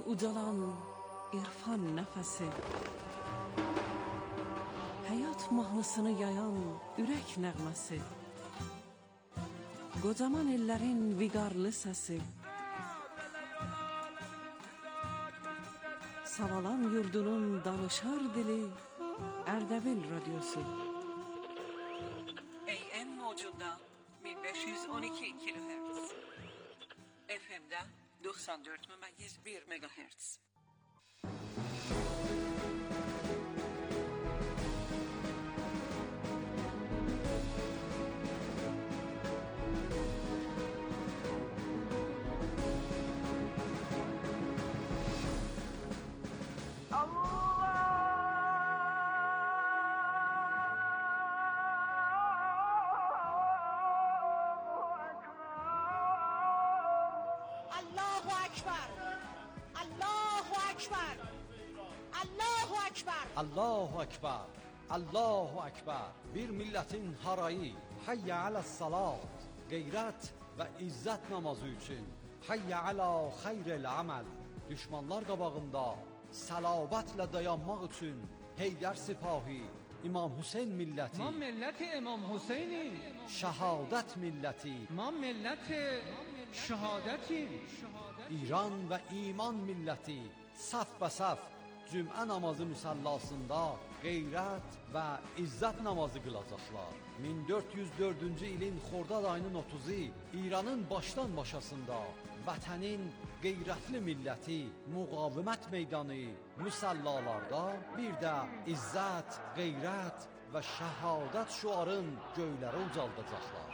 ucalan irfan nəfəsi, həyat mahnısını yayan ürək nəğməsi, qocaman ellərin viqarlı səsi, Savalan yurdunun danışar dili, Ərdəbil radyosu. AM mövcudda 1512 kHz, FM'də 94,1 MHz. Allahu Ekber, Allahu Ekber. Bir milletin harayı, hayya ala salat, gayret ve izzet namazı için, hayya ala hayrel amel. Düşmanlar qabağında salavatla dayanmaq için Heydər Sipahi, İmam Hüseyin milləti, İmam milləti İmam Hüseyni, şəhadət milləti, İmam milləti şəhadəti, İran və iman milləti saf və saf cümə namazı müsallasında qeyrət və izzət namazı qılacaqlar. 1404-cü ilin Xordad ayının 30-u İranın başdan başasında vətənin qeyrətli milləti müqavimət meydanı müsallalarda bir də izzət, qeyrət və şəhadət şüarın göylərə ucaldacaqlar.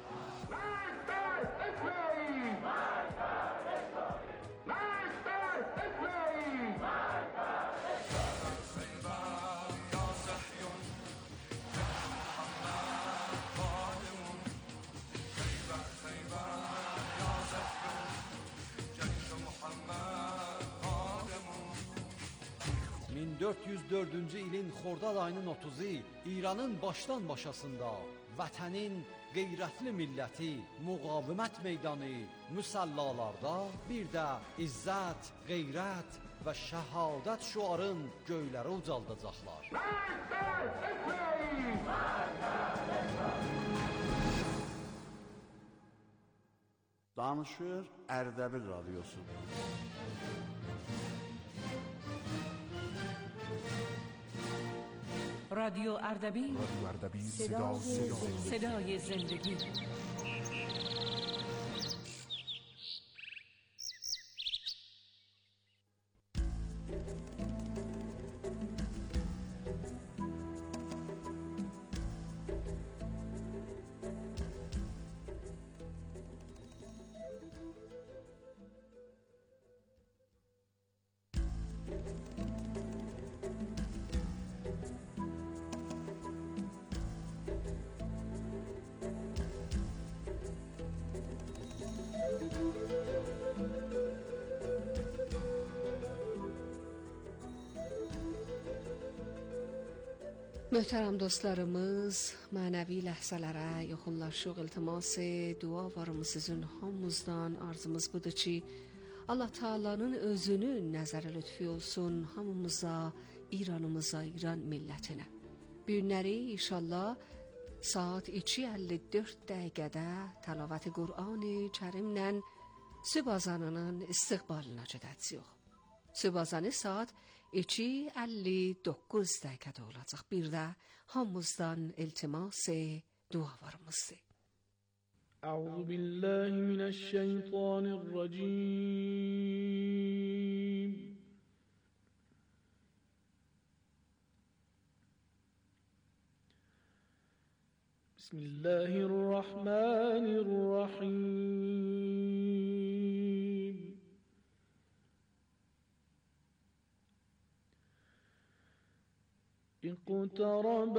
Min 1404-cü ilin Xordad ayının 30-u İranın başdan başasında vətənin qeyrətli milləti müqavimət meydanı müsallalarda bir də izzət, qeyrət və şəhadət şüarın göylərə ucaldacaqlar. Danışır Ərdəbil radyosu. رادیو اردبیل صدای زندگی. Möhtərəm dostlarımız, mənəvi ləhzələrə yaxınlaşıq, iltimas dua varımız sizin hamımızdan. Arzumuz budur ki, Allah Taala'nın özünün nəzərə lütfi olsun hamımıza, İranımıza, İran millətinə. Bu günləri inşallah saat 2:54 dəqiqədə təlavət Qur'an-ı Kərimlə sübh azanının istiqbalına gedəcəyik. Sübh azanı saat 2:59 dəqiqədə olacaq. Bir də hamımızdan iltimas dua varımızdır. Əuzu billahi mineşşeytanirracim. Bismillahirrahmanirrahim. اقترب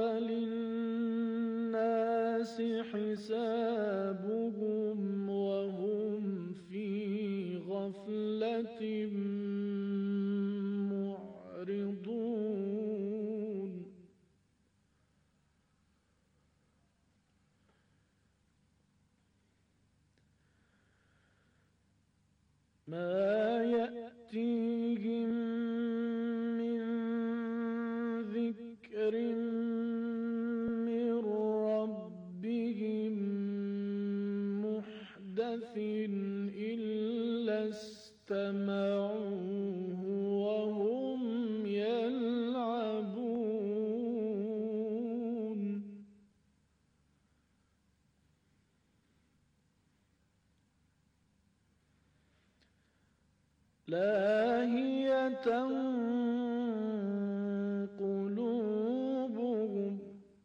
للناس حسابهم وهم في غفلة معرضون ما يأتي استمعوه وهم يلعبون لاهية قلوبهم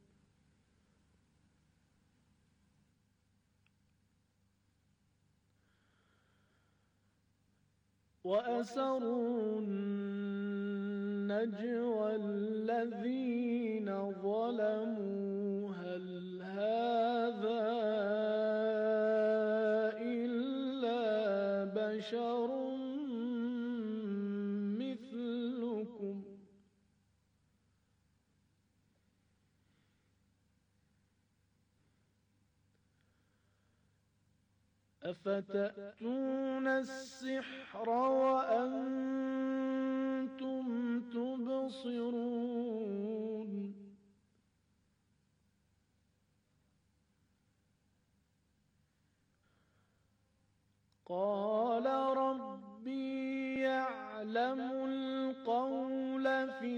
وأسروا النجوى الذين ظلموا هل هذا إلا بشر مثلكم أفتأتون السحر وأنتم تبصرون قال ربي يعلم القول في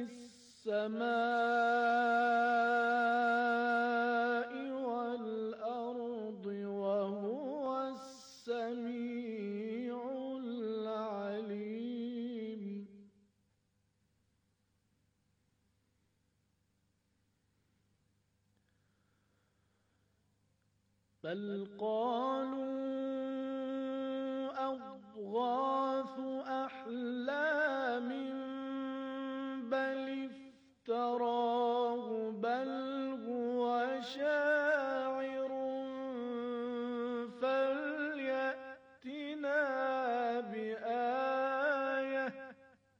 السماء والأرض وهو السميع العليم بل قالوا أضغاث أحلام بل افتراه بل هو شاعر فليأتنا بآية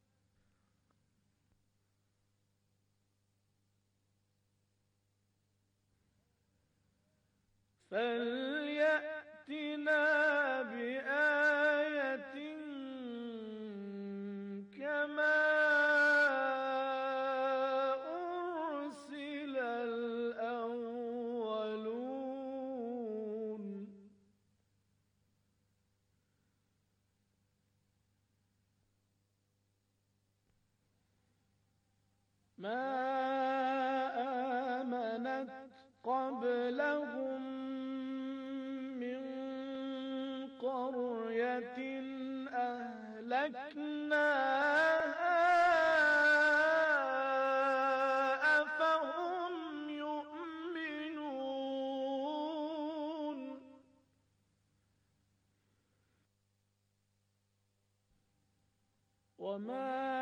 كما أرسل الأولون ما آمنت قبلهم من قرية أهلكناها أفهم يؤمنون وما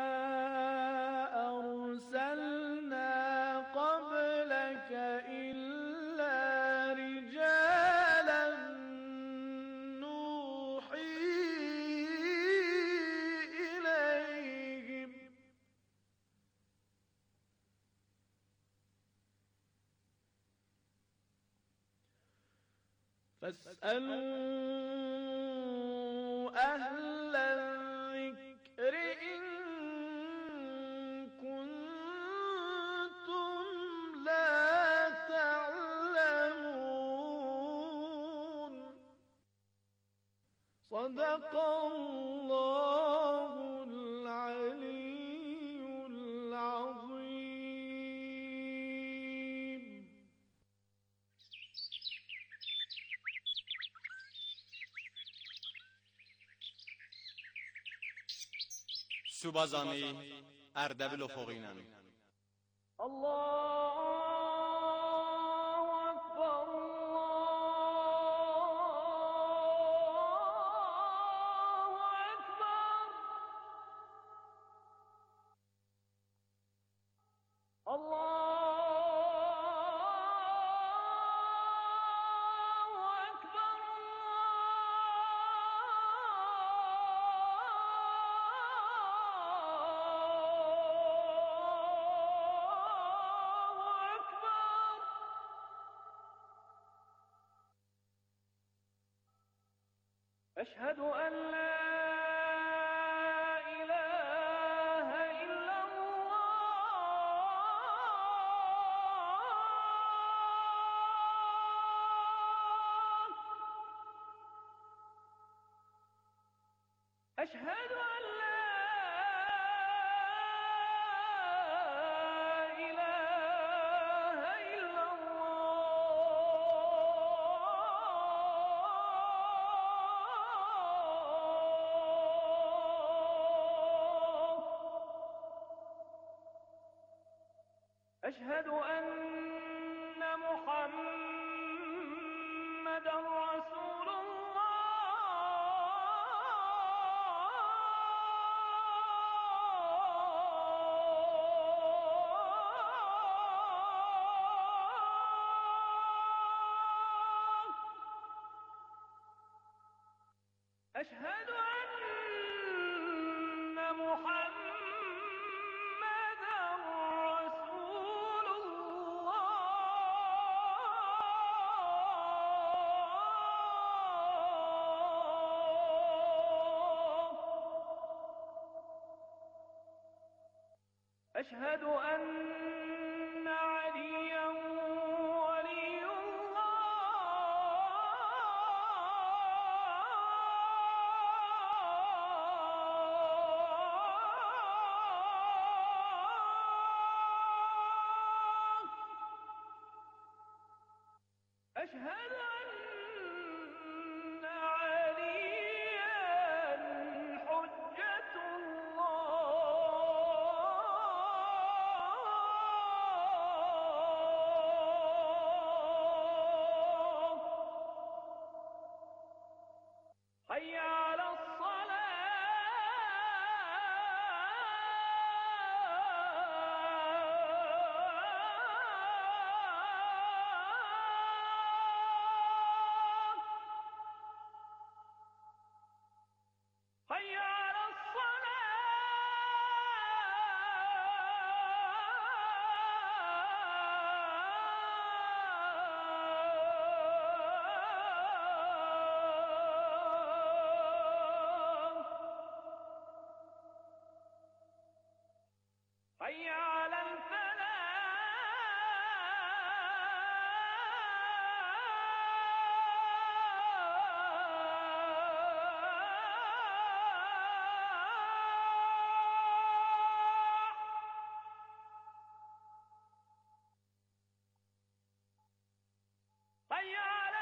أرسلنا قبلك إلا رجالا نوحي إليهم فاسألوا أهل الذكر إن كنتم لا تعلمون صدق الله العلي العظيم. Subazani Erdebil Ofoğuyla. Allahu Ekber, Allahu Ekber. Allahu Ekber, Allahu Ekber. Eşhedü en la ilahe illallah. أشهد أن لا إله إلا الله. أشهد أن محمدًا رسول الله. أشهد أن محمدًا رسول الله. أشهد أن عليًا ولي الله. أشهد أن عليًا حجة الله. حي على الصلاة. حي على الصلاة. حي على الفلاح. حي على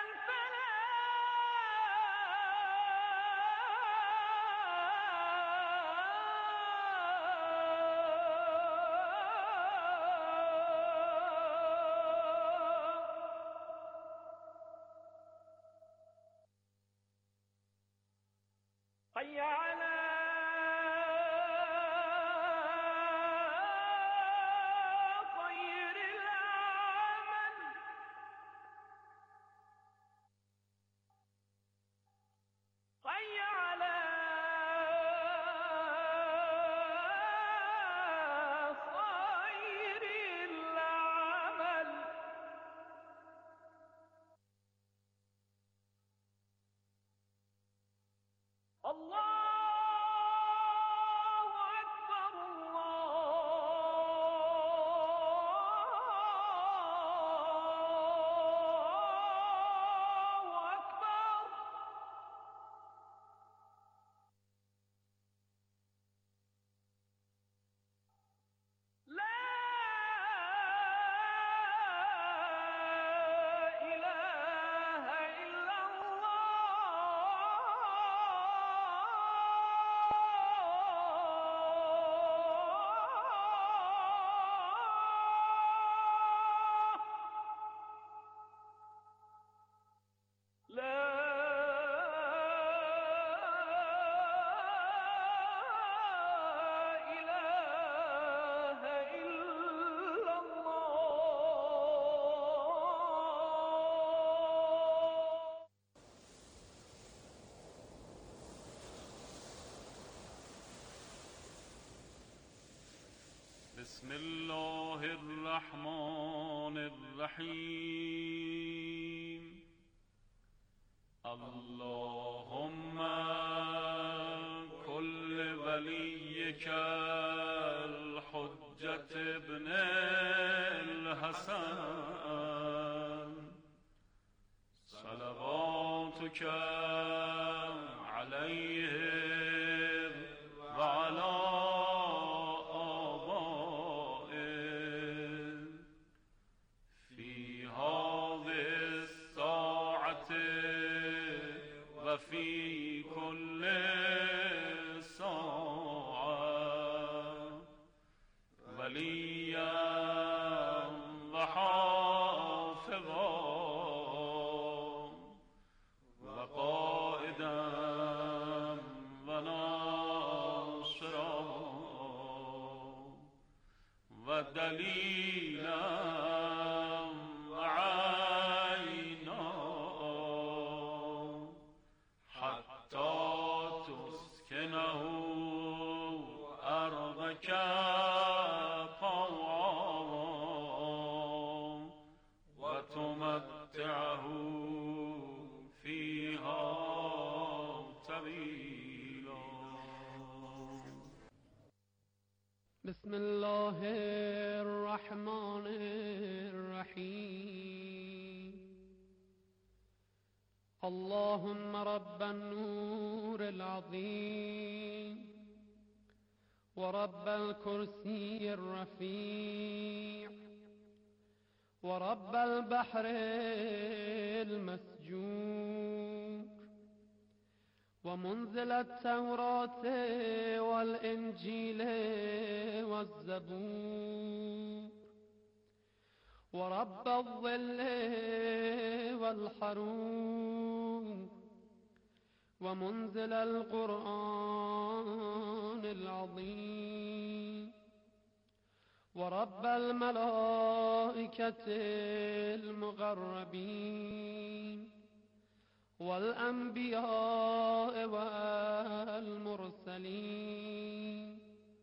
الفلاح. حي على خير العمل. حي على خير العمل. الله أكبر الله أكبر. لا إله إلا الله. لا إله إلا الله. بسم الله الرحمن الرحيم. اللهم كل وليك الحجة ابن الحسن صلواتك عليه دلیلا و عینا حتی تسکنه ارضک طوعا و تمتعه فیها طویلا. بسم الله الرحمن الرحیم. اللهم رب النور العظیم ورب الكرسي الرفيع ورب البحر المسجور ومنزل التوراة والإنجيل والزبور ورب الظل والحرور ومنزل القرآن العظيم ورب الملائكة المقربين والأنبياء والمرسلين.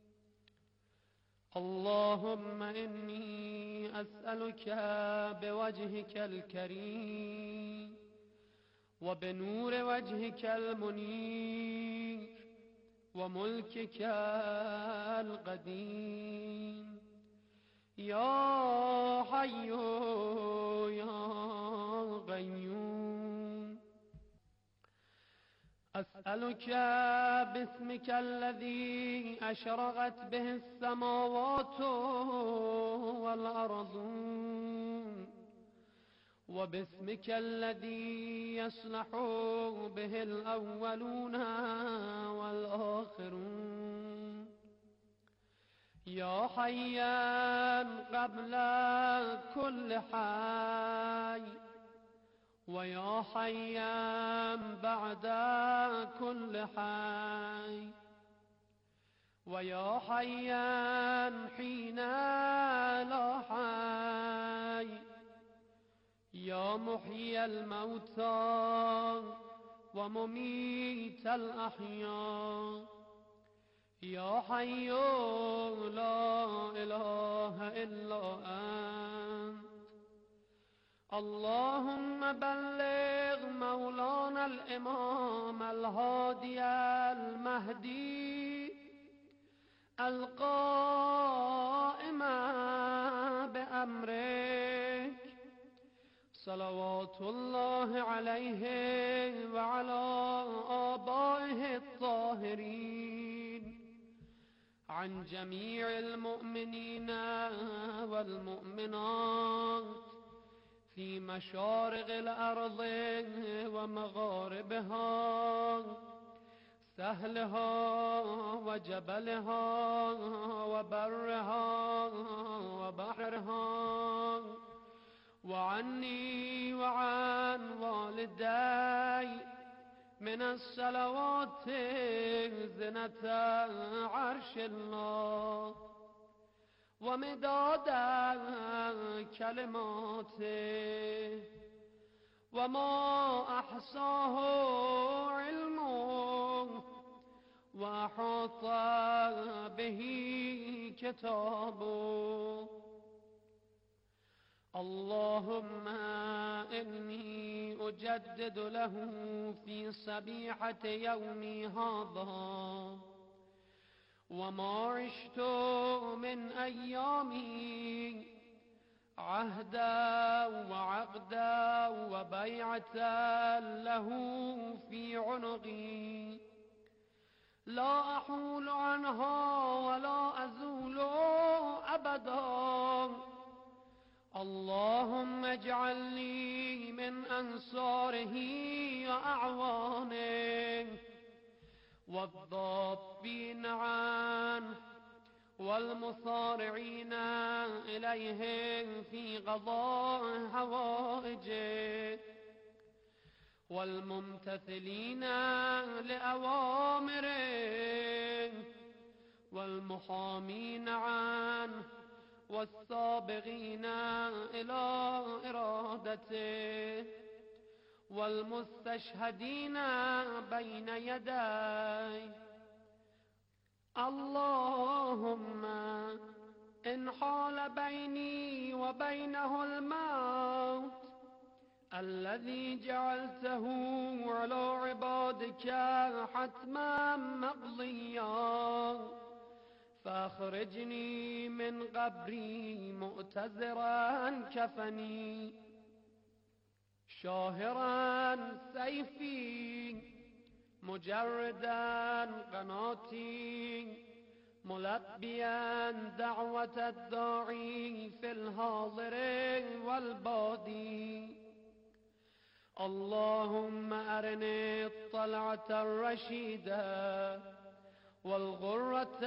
اللهم إني أسألك بوجهك الكريم وبنور وجهك المنير وملكك القديم يا حي يا قيوم، أسألك باسمك الذي أشرقت به السماوات والأرضون وباسمك الذي يصلح به الأولون والآخرون، يا حيا قبل كل حي ويا حيا بعد كل حي ويا حيا حين لا حي، يا محيي الموتى ومميت الأحياء، يا حي لا إله إلا أنت. اللهم بلغ مولانا الإمام الهادي المهدي القائم بأمرك صلوات الله عليه وعلى آبائه الطاهرين عن جميع المؤمنين والمؤمنات في مشارق الأرض ومغاربها، سهلها وجبلها وبرها وبحرها، وعني وعن والدي من الصلوات زنة عرش الله ومداد كلماته وما أحصاه علمه وأحاط به كتابه. اللهم إني أجدد له في صبيحة يومي هذا وما عشت من أيامي عهدا وعقدا وبيعة له في عنقي لا أحول عنها ولا أزول أبدا. اللهم اجعلني من أنصاره وأعوانه والضابين عنه والمصارعين إليه في قضاء حوائجه والممتثلين لأوامره والمحامين عنه والسابقين إلى إرادته والمستشهدين بين يديه. اللهم إن حال بيني وبينه الموت الذي جعلته على عبادك حتما مقضيا فأخرجني من قبري مؤتزرا كفني شاهرا سيفي مجردا قناتي ملبيا دعوة الداعي في الحاضر والبادي. اللهم أرني الطلعة الرشيدة والغرة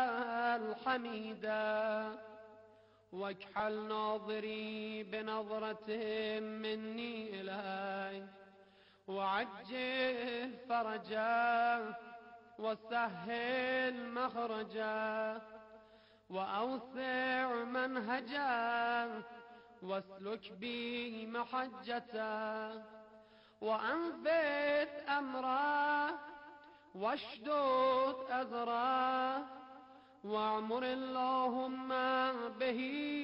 الحميدة واكحل ناظري بنظرة مني إليك وعجل فرجا وسهل مخرجا وأوسع منهجا واسلك بي محجتا وأنفذ أمره واشدد أزره واعمر اللهم به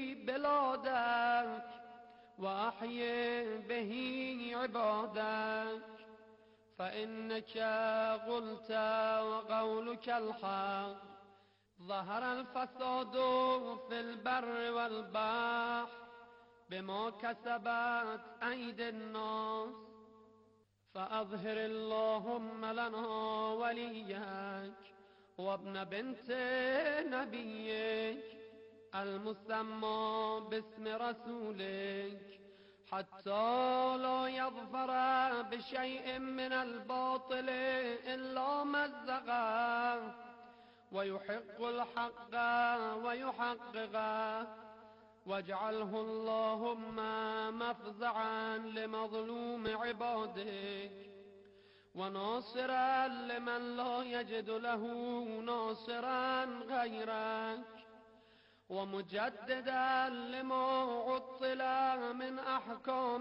بلادك وأحيي به عبادك فإنك قلت وقولك الحق. ظهر الفساد في البر والبحر بما كسبت أيدي الناس فأظهر اللهم لنا وليك وابن بنت نبيك المسمى باسم رسولك حتى لا يظفر بشيء من الباطل إلا مزقه ويحق الحق ويحققه واجعله اللهم مفزعا لمظلوم عبادك وناصرا لمن لا يجد له ناصرا غيرك ومجددا لما عطل من أحكام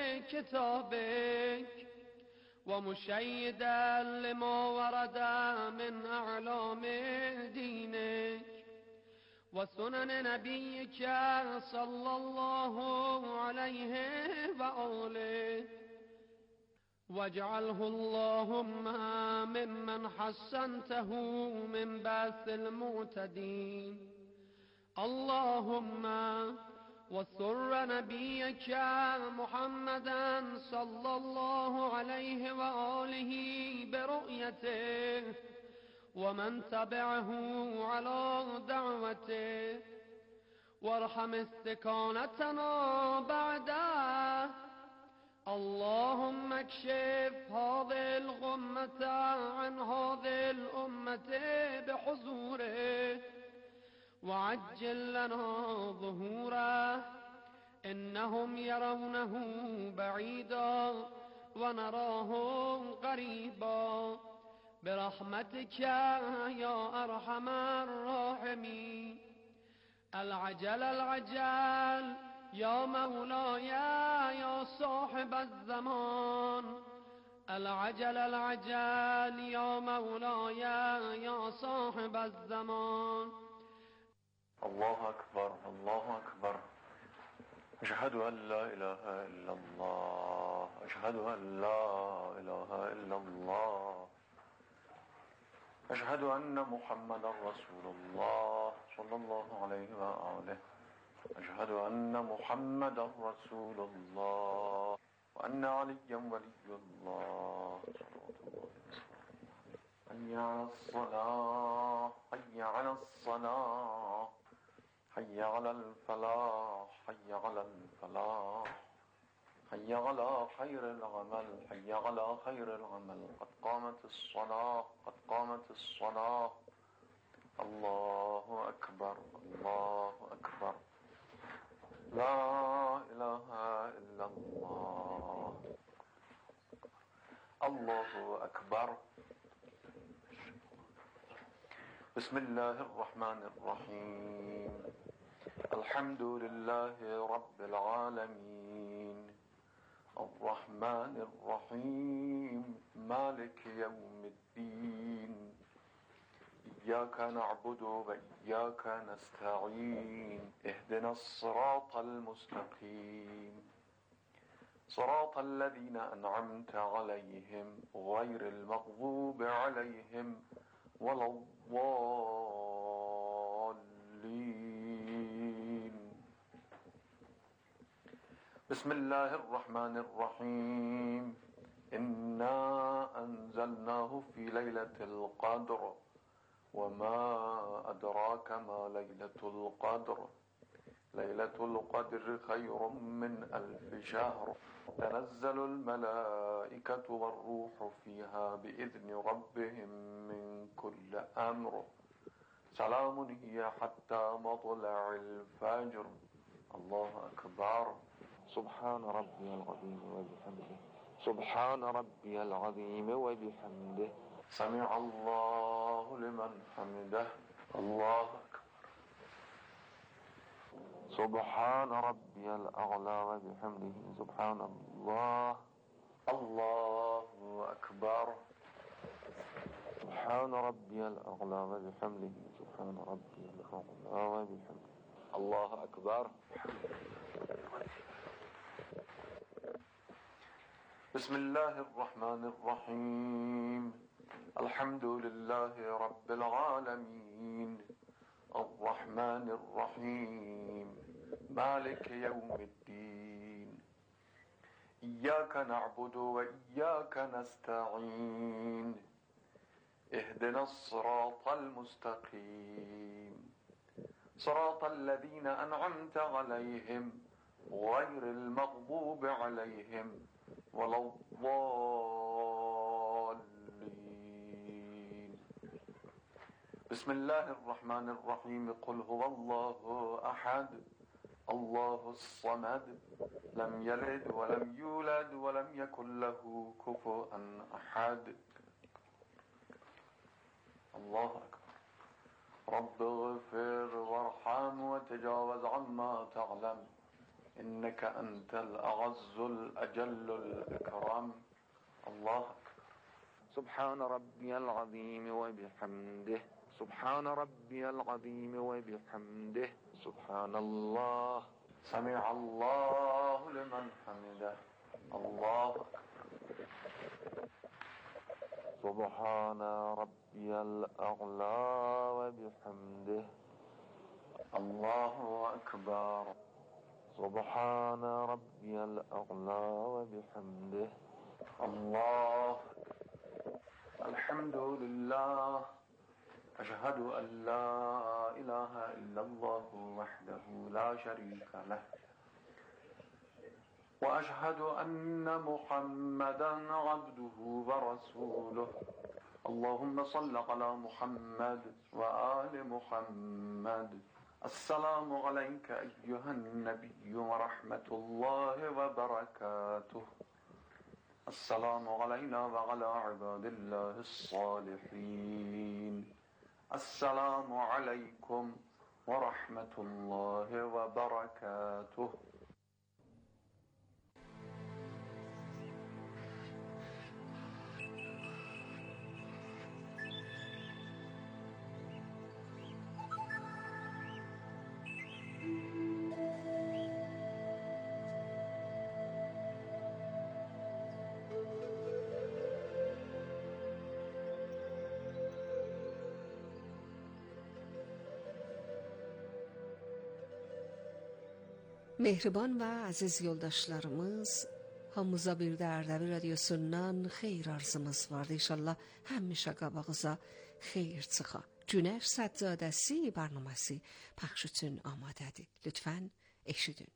كتابك ومشيدا لما ورد من أعلام دينك وسنن نبيك صلى الله عليه وآله واجعله اللهم ممن حسنته من بأس المعتدين. اللهم وسر نبيك محمدا صلى الله عليه وآله برؤيته ومن تبعه على دعوته وارحم استكانتنا بعده. اللهم اكشف هذه الغمة عن هذه الأمة بحضوره وعجل لنا ظهوره إنهم يرونه بعيدا ونراه قريبا برحمتك يا أرحم الراحمين. العجل العجل يا مولاي يا صاحب الزمان العجل العجل يا مولاي يا صاحب الزمان. الله أكبر الله أكبر. أشهد أن لا إله إلا الله أشهد أن لا إله إلا الله أشهد أن محمد رسول الله صلى الله عليه وآله أشهد أن محمد رسول الله وأن عليا ولي الله حي على الصلاة حي على الصلاة حي على الفلاح حي على الفلاح حي على خير العمل حي على خير العمل قد قامت الصلاة قد قامت الصلاة. الله أكبر الله أكبر. لا إله إلا الله. الله أكبر. بسم الله الرحمن الرحيم. الحمد لله رب العالمين الرحمن الرحيم مالك يوم الدين إياك نعبد وإياك نستعين اهدنا الصراط المستقيم صراط الذين أنعمت عليهم غير المغضوب عليهم ولا الضالين. بسم الله الرحمن الرحيم إنا أنزلناه في ليلة القدر وما أدراك ما ليلة القدر ليلة القدر خير من 1000 شهر تنزل الملائكة والروح فيها بإذن ربهم من كل أمر سلام هي حتى مطلع الفجر. الله أكبر. سبحان ربي العظيم وبحمده سبحان ربي العظيم وبحمده سمع الله لمن حمده. الله أكبر. سبحان ربي الأعلى وبحمده سبحان الله. الله أكبر. سبحان ربي الأعلى وبحمده سبحان ربي الأعلى وبحمده. الله أكبر. بسم الله الرحمن الرحيم الحمد لله رب العالمين الرحمن الرحيم مالك يوم الدين إياك نعبد وإياك نستعين اهدنا الصراط المستقيم صراط الذين أنعمت عليهم غير المغضوب عليهم ولا الضالين. بسم الله الرحمن الرحيم قل هو الله أحد الله الصمد لم يلد ولم يولد ولم يكن له كفوا أحد. الله أكبر. رب اغفر وارحم وتجاوز عما تعلم إنك أنت الأعز الأجل الأكرم. الله أكبر. سبحان ربي العظيم وبحمده سبحان ربي العظيم وبحمده سبحان الله. سمع الله لمن حمده. الله أكبر. سبحان ربي الأعلى وبحمده. الله أكبر. سبحان ربي الأعلى وبحمده. الله. الحمد لله. أشهد أن لا إله إلا الله وحده لا شريك له وأشهد أن محمدا عبده ورسوله. اللهم صل على محمد وآل محمد. السلام عليك أيها النبي ورحمة الله وبركاته. السلام علينا وعلى عباد الله الصالحين. السلام عليكم ورحمة الله وبركاته. Mehriban və əziz yoldaşlarımız, hamımıza bir də Ərdəbil radiosundan xeyir arzımız vardı. İnşallah həmişə qabağıza xeyir çıxa. Günəş Səccadəsi bərnaməsi pəxş üçün amadədir. Lütfən eşidin.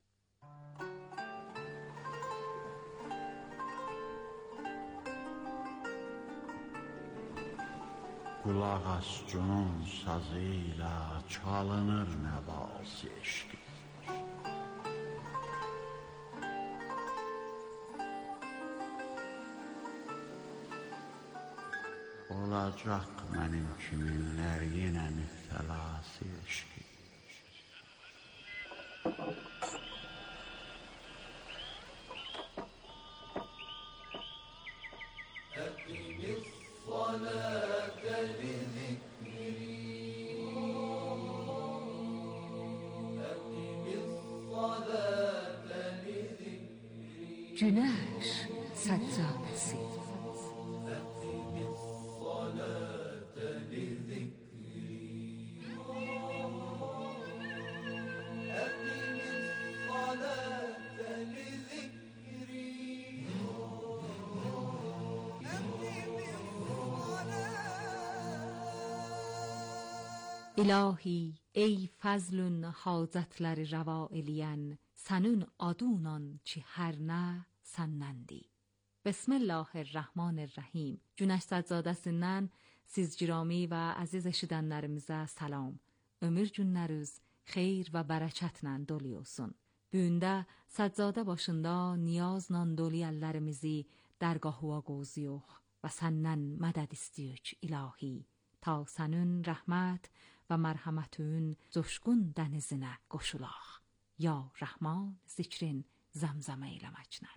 Qulaq as günün sazı ilə çalınır nəvası eşqi. Olacaq mənim kiminlər yenə müftəlası eşqi. Günəş Səccadəsi. İlahi ey fazlun hacetleri rava eliyen senun adunan çi her ne sennəndi. Bismillahirrahmanirrahim. Günəş Səccadəsindən siz girami və əziz eşidənlərimizə salam. Ömür günləriniz xeyir və bərəkətlə dolu olsun. Bu gündə Səccadə başında niyazla dolu əllərimizi dərgahına qoyuruq və səndən mədəd istəyik ilahi. Ta sənün rəhmət və mərhəmətün coşqun dənizinə qoşulaq. Ya Rəhman zikrin zəmzəmə eləməklə.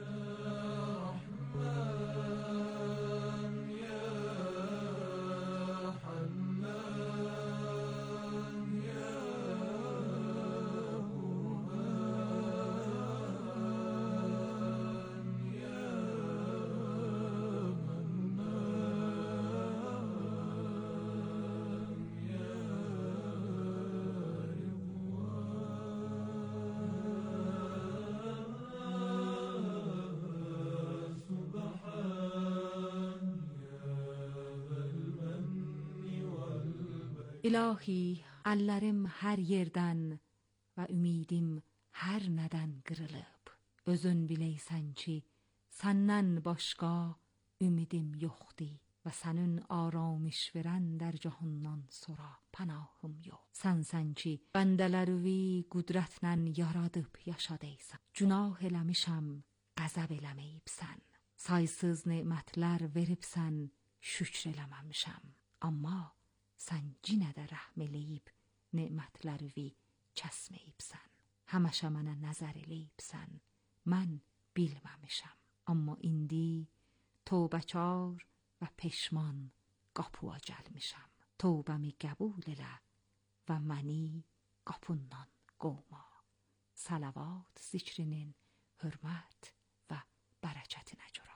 İlahi, əllərim hər yerdən və ümidim hər nədən qırılıb. Özün biləysən ki, səndən başqa ümidim yoxdur və sənin aramış verən در cahandan sonra pənahım yox. Sənsən ki, bəndələrvi qüdrətlə yaradıb yaşadıysan. Günah eləmişəm, qəzəb eləməyibsən. Saysız nemətlər veribsən, şükr eləməmişəm. Amma sən cinə də rəhm eləyib, nemətlərvi kəsməyibsən. Həməşə mənə nəzər eləyibsən, mən bilməmişəm. Amma indi tövbəkar və peşman qapıya gəlmişəm. Tövbəmi qəbul elə və məni qapından qovma. Salavat zikrinin hürmət və bərəkətinə görə.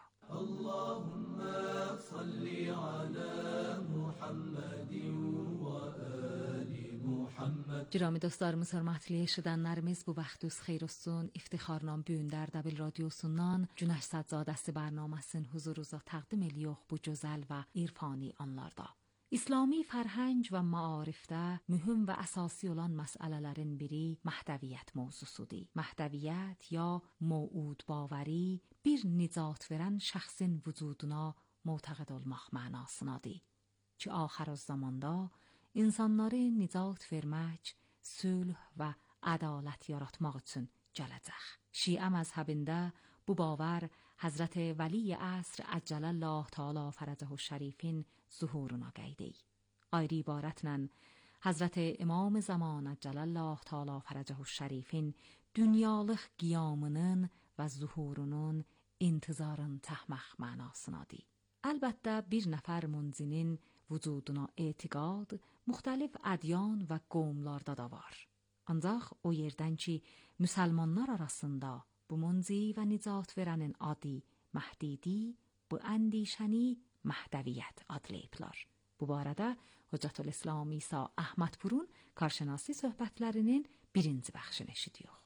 Allahümme salli ala Muhammedin və ali Muhammed. Girami dostlarımız, hörmətli eşidənlərimiz, bu vaxtınız xeyir olsun. İftixarla bu gün Dərdəbil radiosundan Günəş Səccadəsi bərnaməsinin huzurunuza təqdim edirik bu gözəl və irfani anlarda. İslami fərhəng və maarifdə mühüm və əsasi olan məsələlərin biri məhdəviyyət mövzusudur. Məhdəviyyət ya موعود باوری bir nicat verən şəxsin vücuduna معتقد olmaq mənasındadır. Ki axır zamanda insanları nicat vermək, sülh və ədalət yaratmaq üçün gələcək. Şiə məzhəbində bu باور حضرت ولی عصر عجل الله تعالی فرجه الشریفین ظهورuna gəldi. Ayrı ibarətlə Hazret İmam Zaman عجل الله تعالی فرجه الشریفین dünyalıq qiyamının və zuhurunun intizarın təhmək mənasındadır. Əlbəttə bir nəfər munzinin vücuduna etiqad müxtəlif ədyan və qovmlarda da var. Ancaq o yerdən ki müsəlmanlar arasında bu munzi və nicat verənin adı Məhdidi, bu əndişəni Məhdəviyyət adlayıblar. Bu barədə Hüccətülislam İsa Əhmədpurun karşınasi söhbətlərinin birinci bəxşini eşidiyor.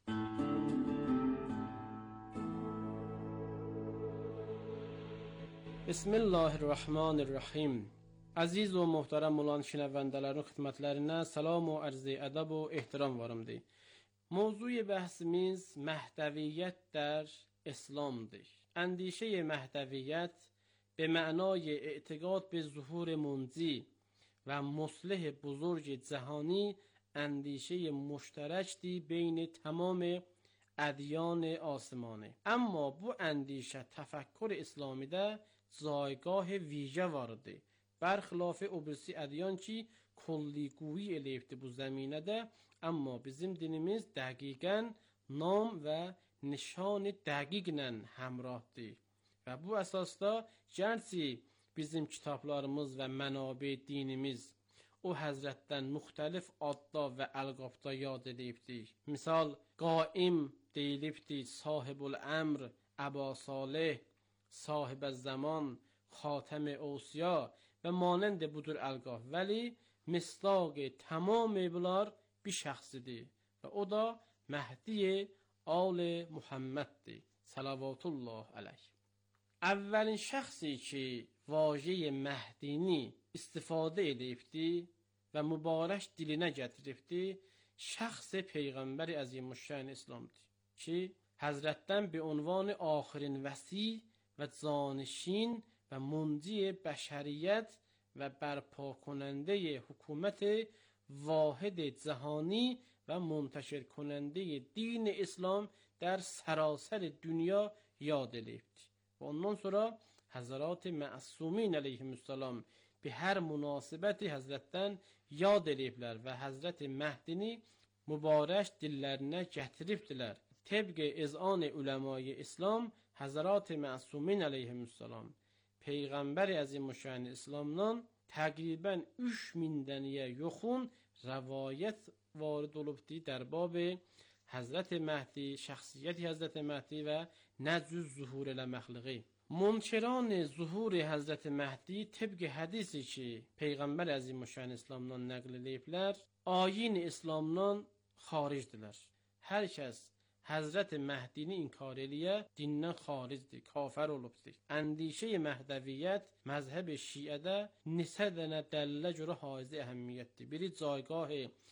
Bismillahirrahmanirrahim. Aziz و محترم olan şinəvəndələrin xidmətlərinə salam و عرض ədəb و ehtiram varımdır. موضوع بحثimiz مهدویت در اسلامdır. اندیشه مهدویت به معنای اعتقاد به ظهور منزی و مصلح بزرگ جهانی اندیشه مشترکی بین تمام ادیان آسمانه. اما bu اندیشه تفکر اسلامی ده جایگاه ویژه وارده. برخلاف obirisi ادیان ki کلیگویی eləyibdi bu zəminədə, amma bizim dinimiz dəqiqən nam və nişan dəqiqlə həmrahdır. Və bu əsasda gərçi bizim kitablarımız və mənabə dinimiz o həzrətdən müxtəlif adda və əlqabda yad edibdir. Misal, qaim deyilibdir, sahibul əmr, ابا صالح، صاحب الزمان، خاتم اوصیا و مانند budur الگاه. ولی مصداق تمام bunlar bir şəxsidir və o da Məhdi آل محمدdir. Salavatullah aleyh. Əvvəlin şəxsi ki vaje Məhdini istifadə edibdi və mübarək dilinə gətiribdi, şəxs Peyğəmbər Əzimüşşən İslamdır ki, Həzrətdən bir ünvanı axirin vəsi və canişin və munci bəşəriyyət və bərpa کننده حکومت واحد جهانی و منتشر کننده دین اسلام در سراسر دنیا یاد edildi. و ondan sonra Həzrət Məsumین əleyhissalam bir hər münasibəti Həzrətdən yad ediblər və Həzrət Məhdini mübarək dillərinə gətiribdilər. Təbqə izan uləma-i İslam Həzrət Məsumین əleyhissalam Peyğəmbər Əzimüşşən İslamdan təqribən 3000 dənəyə yaxın rəvayət varid olubdu در باب Həzrət Məhdi, şəxsiyyəti Həzrət Məhdi və nəcüz zuhur ilə məxluqi. Munkiran zuhur Həzrət Məhdi təbqə hədisi ki, Peyğəmbər Əzimüşşən İslamdan nəql ediblər, ayin İslamdan xaricdirlər. Hər kəs Həzrət Məhdini inkar eləyə dindən xaricdir, kafir olubdur. Əndişə Məhdəviyyət məzhəb Şiədə neçə dənə dəlillə görə haiz əhəmiyyətdir. Biri caygah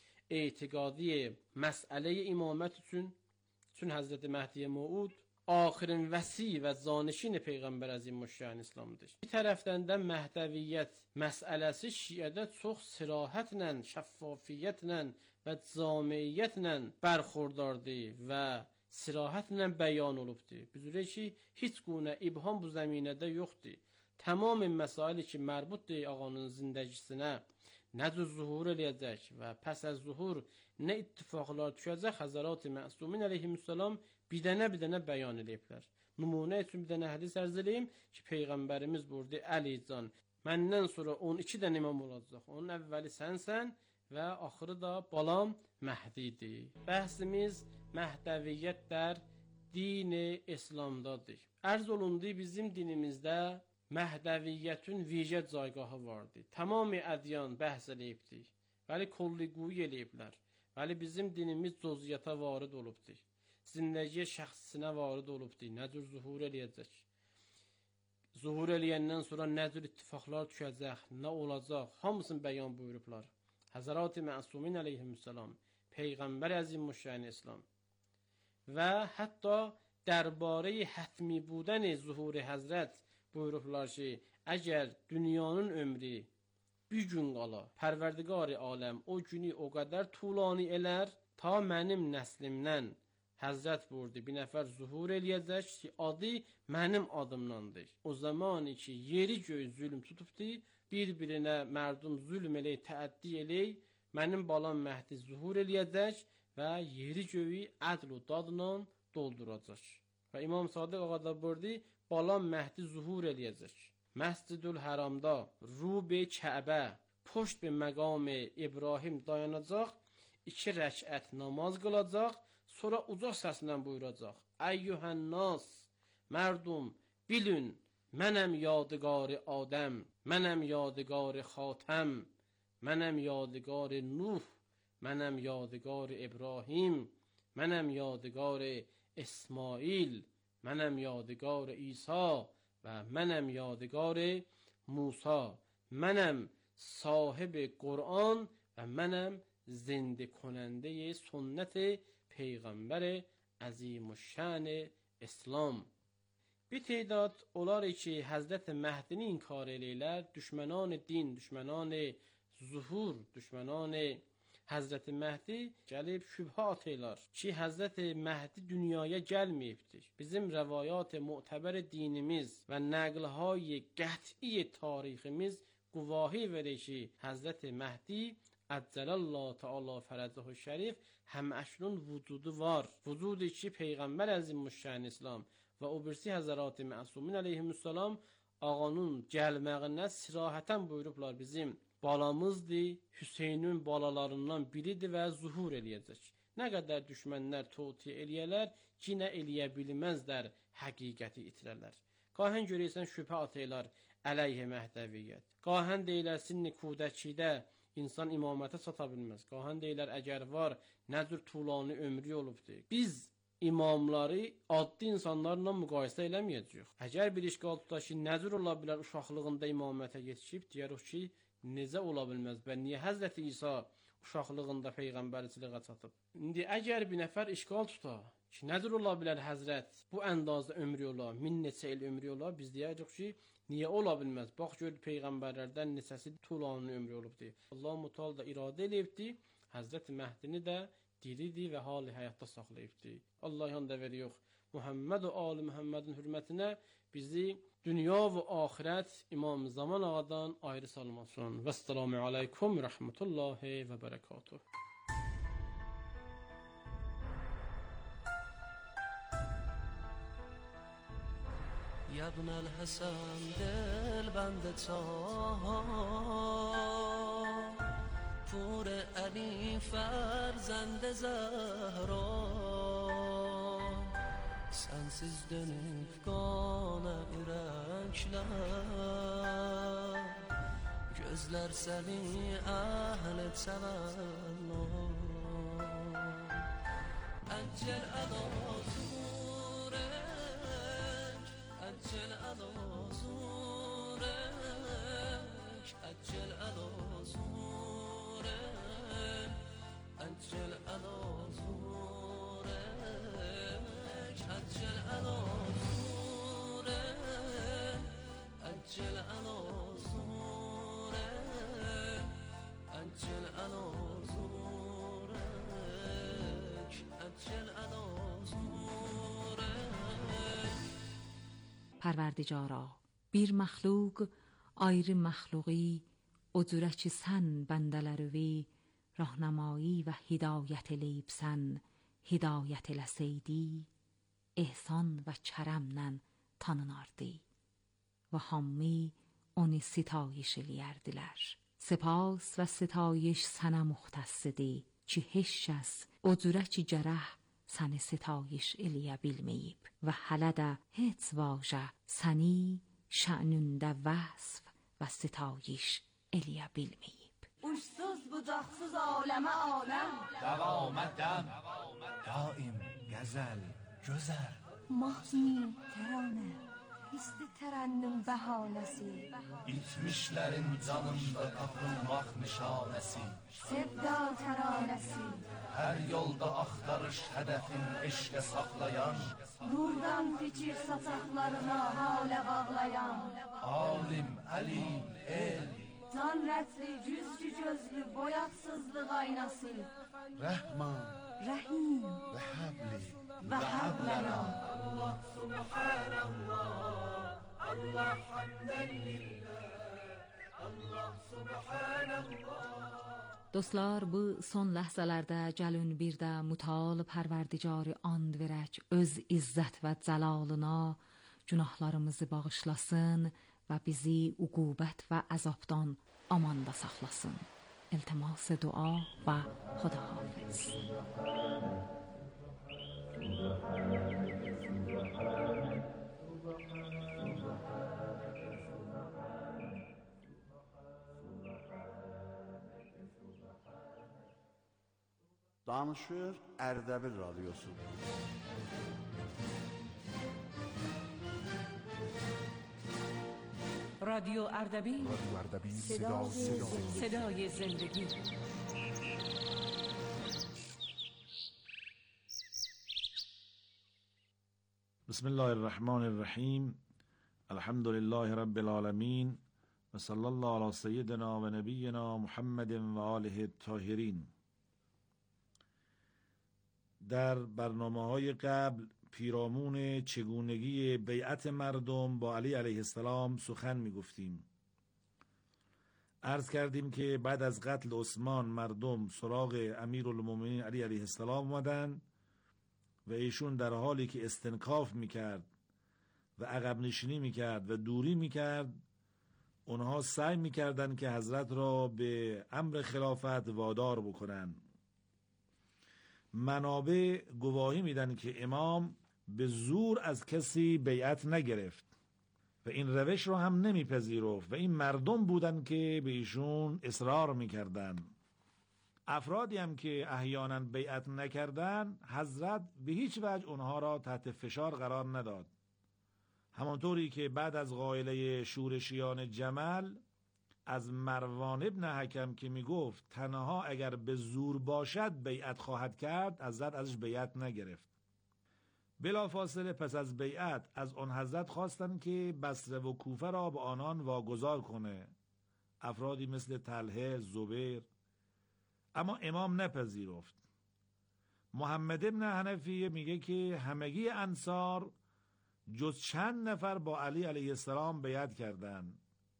etiqadi məsələ imamət üçün Həzrət Məhdi Məud axirin vəsi və canişin Peyğəmbər Əzimüşşən İslamdır. Bir tərəfdən də Məhdəviyyət məsələsi Şiədə çox sirahətlə, şəffafiyyətlə və camiyyətlə bərxurdardır və sirahətlə bəyan olubdur. Büzürə ki, heç quna ibham bu zəminədə yoxdur. Tamam məsaili ki, mərbutdur ağanın zindəgisinə, necə zuhur eləyəcək və pəs az zuhur nə ittifaqlar düşəcək, Həzrət Məsumین əleyhissalam bir dənə bəyan ediblər. Nümunə üçün bir dənə hədis ərz edeyim ki, Peyğəmbərimiz buyurdu: Əli can, məndən sonra 12 dənə imam olacaq. Onun əvvəli sənsən və axırı da balam Məhdidir. Bəhsimiz Məhdəviyyət dər din-i İslamdadır. Ərz olundu bizim dinimizdə Məhdəviyyətin vicə caygahı vardı. Tamam ədyan bəhs eləyibdir. Vəli kolliquyu eləyiblər. Vəli bizim dinimiz cüziyyata varid olubdur. Zindəgiyə şəxsinə varid olubdur. Nəcür zuhur eləyəcək? Zuhur eləyəndən sonra nəcür ittifaqlar düşəcək? Nə olacaq? Hamısını bəyan buyurublar. Həzrət Məsumین əleyhissalam, Peyğəmbər Əzimüşşən İslam və hətta dərbarə hətmi budən zuhur Həzrət buyurublar ki, əgər dünyanın ömrü bir gün qala, Pərverdigar-ı aləm o günü o qədər tulani elər, ta mənim nəslimdən Həzrət buyurdu, bir nəfər zuhur eləyəcək ki, adı mənim adımdandır. O zaman ki, yeri göy zülm tutubdur, bir-birinə mərdum zülm elək, təəddi elək, mənim balam Məhdi zuhur eləyəcək və yeri göyü ədl و dadla dolduracaq. Və İmam Sadiq ağa da buyurdu, balam Məhdi zuhur eləyəcək. Məscidül Həramda, Rub-i Kəbə, poşt bir məqam İbrahim dayanacaq, 2 rəkət namaz qılacaq, sonra ucaq səslə buyuracaq: Əyyuhən nas, mərdum, bilin, mənəm yadigar Adəm, mənəm yadigar Xatəm, mənəm yadigar Nuh, mənəm yadigar İbrahim, mənəm yadigar İsmail, mənəm yadigar İsa və mənəm yadigar Musa, mənəm sahib Qur'an və mənəm zində konəndə sünnət Peyğəmbər Əzimüşşən İslam. Bir تعداد olar ki, Həzrət Məhdini inkar eləyirlər, düşmənan din, düşmənan zuhur, düşmənan Həzrət Məhdi gəlib şübhat elər ki, Həzrət Məhdi dünyaya gəlməyibdir. Bizim rəvayat mu'təbər dinimiz və nəqlهای qəti tariximiz guvahi verir ki, Həzrət Məhdi Əccəlallahu Teala fərəcəhu şərif həməşrun vücudu var. Vücudu ki, Peyğəmbər Əzimüşşən İslam və o birisi Həzrət Məsumین əleyhissalam ağanın gəlməyinə sirahətən buyurublar bizim balamızdır, Hüseynin balalarından biridir və zuhur eləyəcək. Nə qədər düşmənlər toğutiyə eləyələr, yenə eləyə bilməzlər, həqiqəti itirərlər. Qahən görəysən şübhə ataylar əleyhə Məhdəviyyət. Qahən deyilər sinni kudəkidə insan imamətə çata bilməz. Qahən deyilər əgər var, nədir tulani ömrü olubdur. Biz imamları adlı insanlarla müqayisə eləməyəcəyik. Əgər bir işgal tutaq ki, nədir ola bilər uşaqlığında imamətə yetişib, deyərik ki, necə ola bilməz və niyə Həzrəti İsa uşaqlığında peyğəmbərçiliyə çatıb? İndi əgər bir nəfər işgal tuta ki, nədir ola bilər Həzrət bu əndazda ömrü ola, 1000 neçə il ömrü ola, biz deyəcək ki, niyə ola bilməz? Bax gör peyğəmbərlərdən neçəsi tulanın ömrü olubdur. Allah Mutal da iradə eləyibdi, Həzrət Məhdini də diridir və hali həyatda saxlayıbdır. Allah yanda veriyor. Muhammed və Ali Muhammedin hürmətinə bizi dünya və axirət İmam Zaman ağadan ayrı salmasın. Vəssalamu aleykum və rəhmətullahi və bərəkatuhu. یا ابن الحسن دل بند چاها پور علی فرزند زهرا sensiz dönüp kana yürekler gözler seni ahlet severler Eccel alazurek Eccel alazurek Eccel alazurek Eccel alazurek Eccel alazurek Eccel alazurek Eccel alazurek Eccel alazurek پروردگارا bir məxluq ayrı məxluqi öcürə ki sən bəndələrüvi rahnamayi və hidayət eləyibsən hidayət eləsəydi ehsan və kərəmlə tanınardı və hammi onu sitayiş eləyərdilər. Sepas və sitayiş sənə muxtəssidir ki heç kəs öcürə ki gərək səni sitayiş eləyə bilməyib və hələ də heç vaxtca səni şənündə vəsf və sitayiş eləyə bilməyib. Uçsuz bucaqsız aləmə aləm Dəvamədəm Daim gəzəl gözəl Mahmin təranə Hisli tərənnüm bəhanəsi İtmişlərin canında tapılmaq nişanəsi Sevda təranəsi Hər yolda axtarış hədəfin eşqə saxlayan Nurdan fikir sataqlarına halə bağlayan Alim, əlim, el Can rətli, cüzcü gözlü, boyatsızlıq aynası Rəhman, Rəhim və həbli və həbləna Allah subhanallah Allah hamdən lillah Allah subhanallah Dostlar, bu son ləhzələrdə gəlin bir də mutal pərverdigarı and verək öz izzət və cəlalına günahlarımızı bağışlasın və bizi uqubət və əzabdan amanda saxlasın. İltimas dua və xudahafiz. Danışır Ərdəbil Radyosu. رادیو اردبیل صدای زندگی بسم الله الرحمن الرحیم الحمد لله رب العالمین و صلی الله علی سیدنا و نبینا محمد و آله الطاهرین. در برنامه‌های قبل پیرامون چگونگی بیعت مردم با علی علیه السلام سخن می گفتیم. عرض کردیم که بعد از قتل عثمان مردم سراغ امیرالمومنین علی علیه السلام آمدند و ایشون در حالی که استنکاف می کرد و عقب نشینی می کرد و دوری می کرد اونها سعی میکردن که حضرت را به امر خلافت وادار بکنن. منابع گواهی میدن که امام به زور از کسی بیعت نگرفت و این روش رو هم نمیپذیرفت و این مردم بودن که به ایشون اصرار میکردن. افرادی هم که احیانا بیعت نکردن، حضرت به هیچ وجه اونها را تحت فشار قرار نداد. همانطوری که بعد از غایله شورشیان جمل از مروان ابن حکم که میگفت تنها اگر به زور باشد بیعت خواهد کرد، حضرت ازش بیعت نگرفت. بلافاصله پس از بیعت از آن حضرت خواستند که بصره و کوفه را به آنان واگذار کنه، افرادی مثل طلحه، زبیر، اما امام نپذیرفت. محمد ابن حنفیه میگه که همگی انصار جز چند نفر با علی علیه السلام بیعت کردند.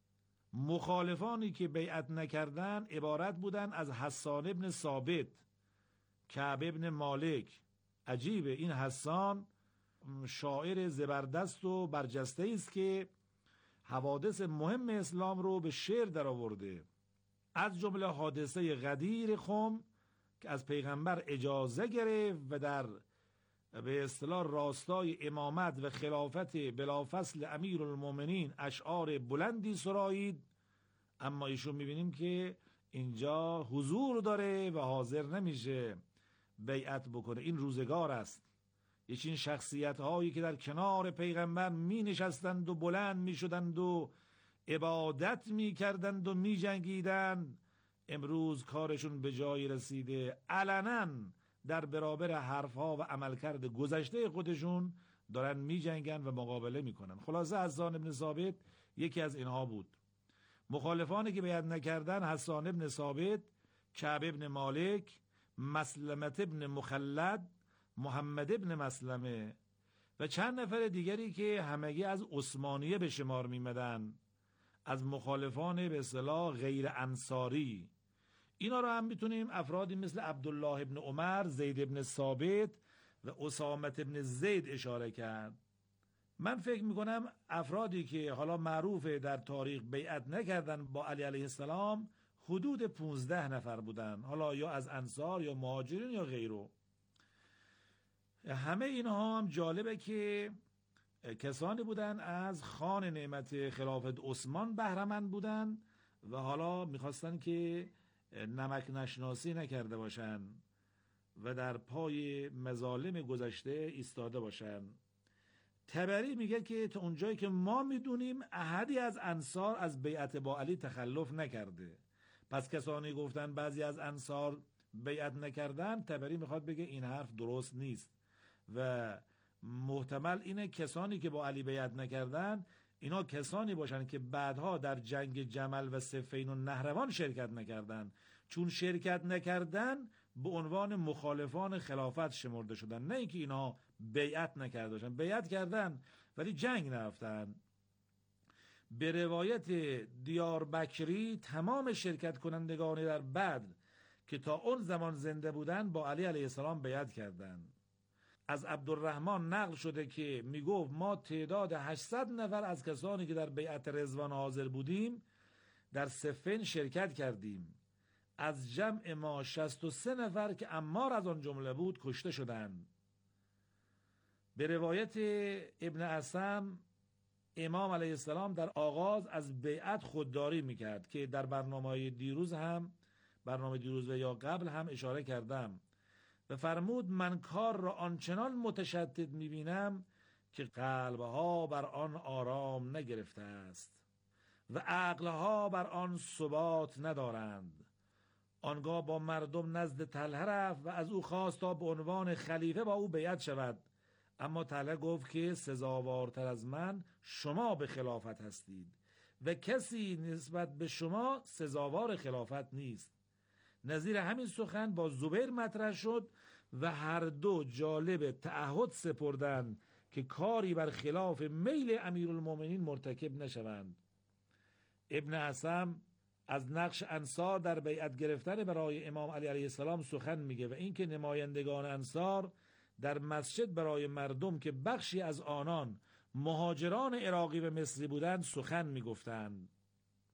مخالفانی که بیعت نکردن عبارت بودن از حسان ابن ثابت، کعب ابن مالک. عجیبه، این حسان شاعر زبردست و برجسته است که حوادث مهم اسلام رو به شعر در آورده، از جمله حادثه غدیر خم که از پیغمبر اجازه گرفت و در به اصطلاح راستای امامت و خلافت بلافصل امیرالمومنین اشعار بلندی سرایید، اما ایشون میبینیم که اینجا حضور داره و حاضر نمیشه بیعت بکنه. این روزگار است، این شخصیت هایی که در کنار پیغمبر می نشستند و بلند می شدند و عبادت می کردند و می جنگیدند، امروز کارشون به جایی رسیده علنا در برابر حرفها و عملکرد گذشته خودشون دارن می جنگن و مقابله می کنن. خلاصه حسان ابن ثابت یکی از اینها بود. مخالفانی که بیعت نکردن حسان ابن ثابت، کعب ابن مالک، مسلمت ابن مخلد، محمد ابن مسلمه و چند نفر دیگری که همگی از عثمانیه به شمار میمدن، از مخالفان به اصطلاح غیر انصاری. اینا رو هم میتونیم افرادی مثل عبدالله ابن عمر، زید ابن ثابت و اسامت ابن زید اشاره کرد. من فکر میکنم افرادی که حالا معروفه در تاریخ بیعت نکردن با علی علیه السلام حدود 15 نفر بودن، حالا یا از انصار یا مهاجرین یا غیره. همه اینها هم جالبه که کسانی بودن از خوان نعمت خلافت عثمان بهره‌مند بودن و حالا میخواستن که نمک نشناسی نکرده باشن و در پای مظالم گذشته ایستاده باشن. طبری میگه که تا اونجایی که ما میدونیم احدی از انصار از بیعت با علی تخلف نکرده. پس کسانی گفتن بعضی از انصار بیعت نکردن، طبری میخواد بگه این حرف درست نیست و محتمل اینه کسانی که با علی بیعت نکردن اینا کسانی باشن که بعدها در جنگ جمل و صفین و نهروان شرکت نکردن، چون شرکت نکردن به عنوان مخالفان خلافت شمرده شدن، نه اینکه اینا بیعت نکرده باشن. بیعت کردن ولی جنگ نرفتن. به روایت دیاربکری تمام شرکت کنندگان در بدر که تا اون زمان زنده بودن با علی علیه السلام بیعت کردند. از عبدالرحمن نقل شده که میگفت ما تعداد 800 نفر از کسانی که در بیعت رضوان حاضر بودیم در صفین شرکت کردیم. از جمع ما 63 نفر که عمار از آن جمله بود کشته شدند. به روایت ابن عصم امام علیه السلام در آغاز از بیعت خودداری میکرد که در برنامه دیروز و یا قبل هم اشاره کردم و فرمود من کار را آنچنان متشدد میبینم که قلبها بر آن آرام نگرفته است و عقلها بر آن ثبات ندارند. آنگاه با مردم نزد طلحه رفت و از او خواست تا به عنوان خلیفه با او بیعت شود، اما طلحه گفت که سزاوارتر از من شما به خلافت هستید و کسی نسبت به شما سزاوار خلافت نیست. نظیر همین سخن با زبیر مطرح شد و هر دو جالب تعهد سپردند که کاری بر خلاف میل امیرالمومنین مرتکب نشوند. ابن عصم از نقش انصار در بیعت گرفتن برای امام علی علیه السلام سخن میگه و اینکه نمایندگان انصار در مسجد برای مردم که بخشی از آنان مهاجران عراقی و مصری بودند سخن میگفتند.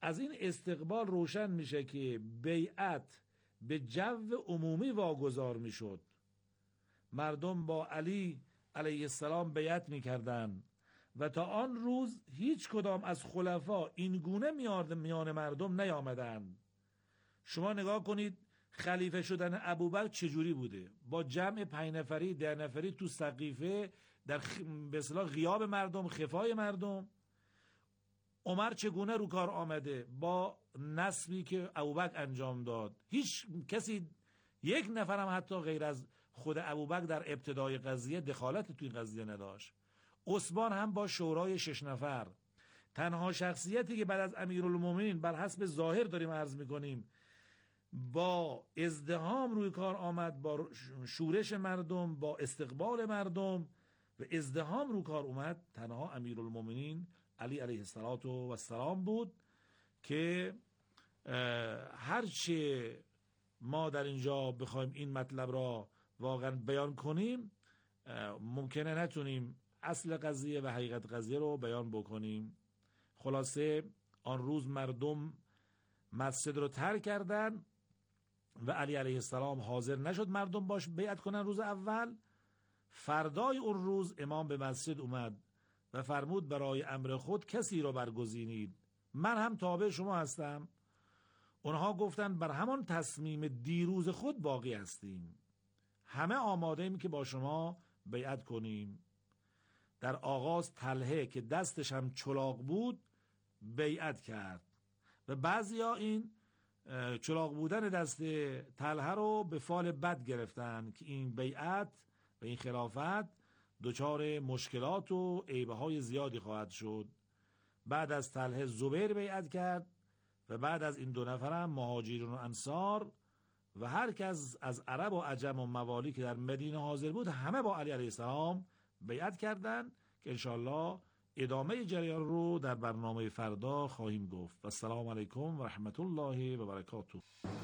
از این استقبال روشن میشه که بیعت به جو عمومی واگذار میشد. مردم با علی علیه السلام بیعت میکردن و تا آن روز هیچ کدام از خلفا این گونه میان مردم نیامدند. شما نگاه کنید خلیفه شدن ابوبکر چجوری بوده؟ با جمع 5 نفری 10 نفری تو سقیفه در به اصطلاح غیاب مردم، خفای مردم. عمر چگونه رو کار آمده؟ با نسبی که ابوبکر انجام داد. هیچ کسی، یک نفرم حتی غیر از خود ابوبکر در ابتدای قضیه دخالت توی قضیه نداشت. عثمان هم با شورای 6 نفر. تنها شخصیتی که بعد از امیرالمومنین بر حسب ظاهر داریم عرض میکنیم با ازدحام روی کار آمد، با شورش مردم، با استقبال مردم و ازدحام روی کار اومد، تنها امیرالمومنین علی علیه السلام بود که هرچه ما در اینجا بخوایم این مطلب را واقعا بیان کنیم ممکنه نتونیم اصل قضیه و حقیقت قضیه رو بیان بکنیم. خلاصه آن روز مردم مسجد رو ترک کردن و علی علیه السلام حاضر نشد مردم باش بیعت کنن روز اول. فردای اون روز امام به مسجد اومد و فرمود برای امر خود کسی رو برگزینید، من هم تابع شما هستم. اونها گفتن بر همان تصمیم دیروز خود باقی هستیم، همه آماده ایم که با شما بیعت کنیم. در آغاز طلحه که دستش هم چلاق بود بیعت کرد و بعضیا این چلاق بودن دست طلحه رو به فال بد گرفتن که این بیعت و این خلافت دچار مشکلات و عیبهای زیادی خواهد شد. بعد از طلحه زبیر بیعت کرد و بعد از این 2 نفر هم مهاجرین و انصار و هر کس از عرب و عجم و موالی که در مدینه حاضر بود همه با علی علیه السلام بیعت کردند که انشاءالله ادامه جریان رو در برنامه فردا خواهیم گفت. و السلام علیکم و رحمت الله و برکاته.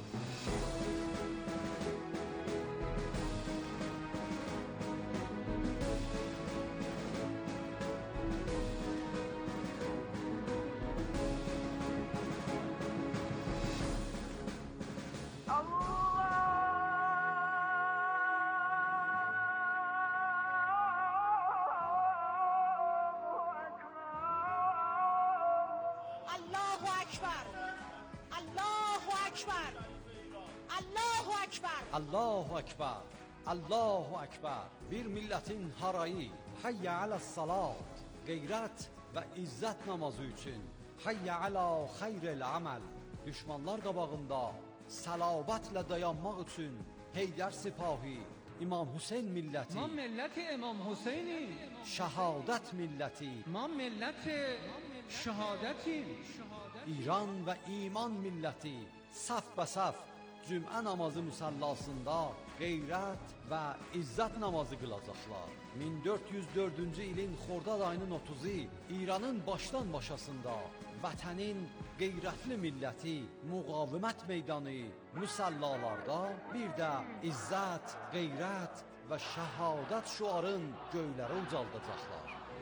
Allahu Ekber, Allahu Ekber. Bir milletin harayı, hayya ala salat, gayret ve izzet namazı için, hayya ala hayrel amel. Düşmanlar qabağında salavatla dayanmaq üçün Heydər Sipahi, İmam Hüseyn milləti, ما ملت امام حسینی، şəhadət milləti, ما ملت شهادتی، İran və iman milləti saf və saf cümə namazı müsallasında qeyrət və izzət namazı qılacaqlar. 1404-cü ilin Xordad ayının 30-u İranın başdan başasında vətənin qeyrətli milləti müqavimət meydanı müsallalarda bir də izzət, qeyrət və şəhadət şüarın göylərə ucaldacaqlar.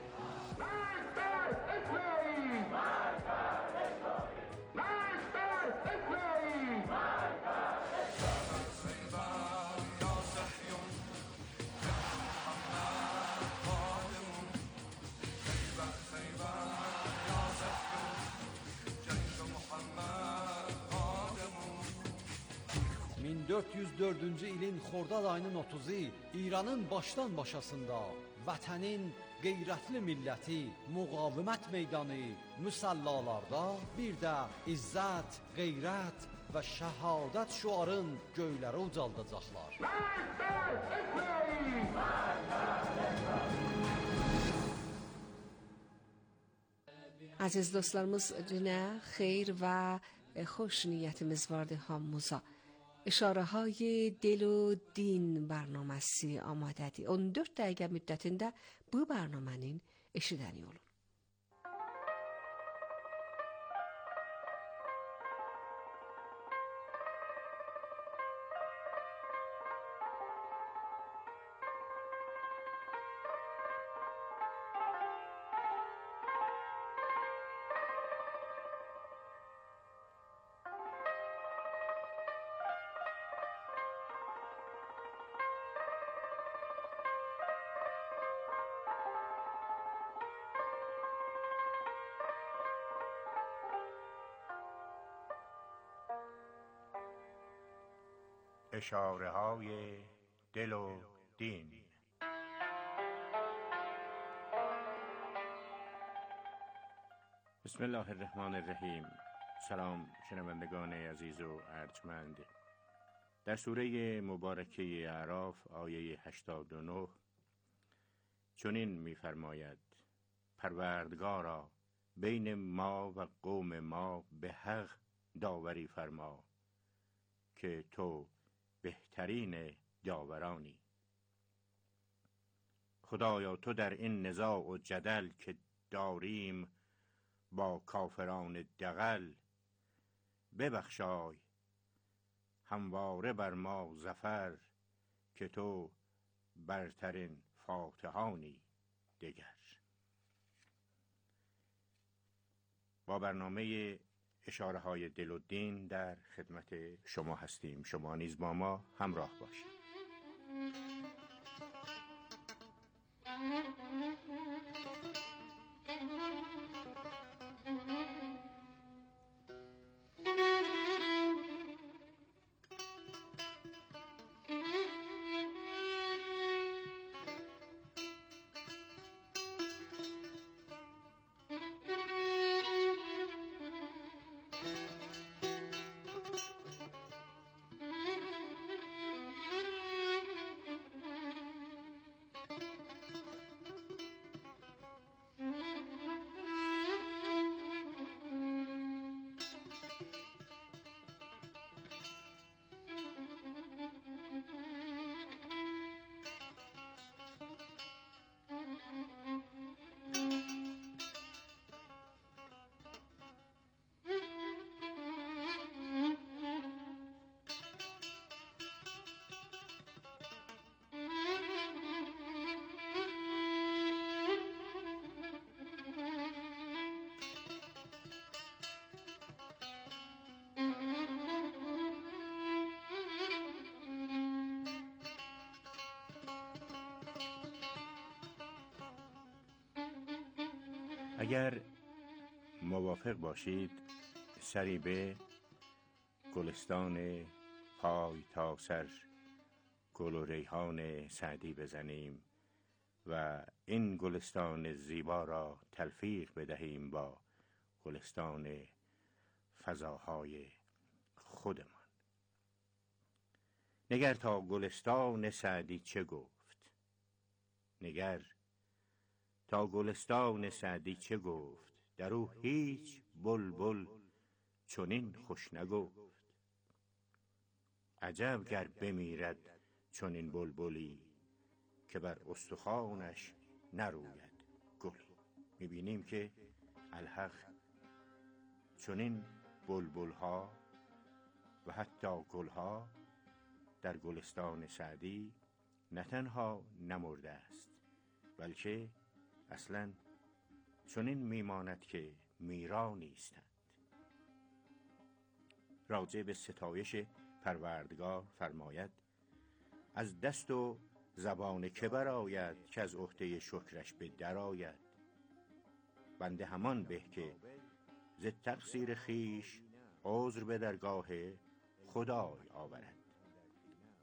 Min 1404-cü ilin Xordad ayının 30-u İranın başdan başasında vətənin qeyrətli milləti müqavimət meydanı müsallalarda bir də izzət, qeyrət və şəhadət şüarın göylərə ucaldacaqlar. Aziz dostlarımız, dünə xeyr və xoş niyyətimiz vardı hamımıza. İşarə های دل و دین برنامesi آماده‌dir. 14 dəqiqə müddətində bu برنامهnin eşidəni olun. اشاره های دل و دین. بسم الله الرحمن الرحیم. سلام شنوندگان عزیز و ارجمند. در سوره مبارکه اعراف آیه 89 چنین می‌فرماید: پروردگارا بین ما و قوم ما به حق داوری فرما که تو بهترین داورانی. خدایا تو در این نزاع و جدل که داریم با کافران دغل، ببخشای همواره بر ما ظفر که تو برترین فاتحانی دگر. با برنامه اشاره های دل و دین در خدمت شما هستیم. شما نیز با ما همراه باشید. اگر موافق باشید سری به گلستان پای تا سر گل و ریحان سعدی بزنیم و این گلستان زیبا را تلفیق بدهیم با گلستان فضاهای خودمان. نگر تا گلستان سعدی چه گفت، نگر تا گلستان سعدی چه گفت، در او هیچ بلبل چنین خوش نگفت. عجب گر بمیرد چنین بلبلی، که بر استخوانش نروید گلی. میبینیم که الحق چنین بلبلها و حتی گلها در گلستان سعدی نه تنها نمرده است، بلکه اصلا چنین میماند که میرا نیستند. راجع به ستایش پروردگار فرماید: از دست و زبان که برآید، که از عهده شکرش به در آید. بنده همان به که ز تقصیر خویش عذر به درگاه خدای آورد.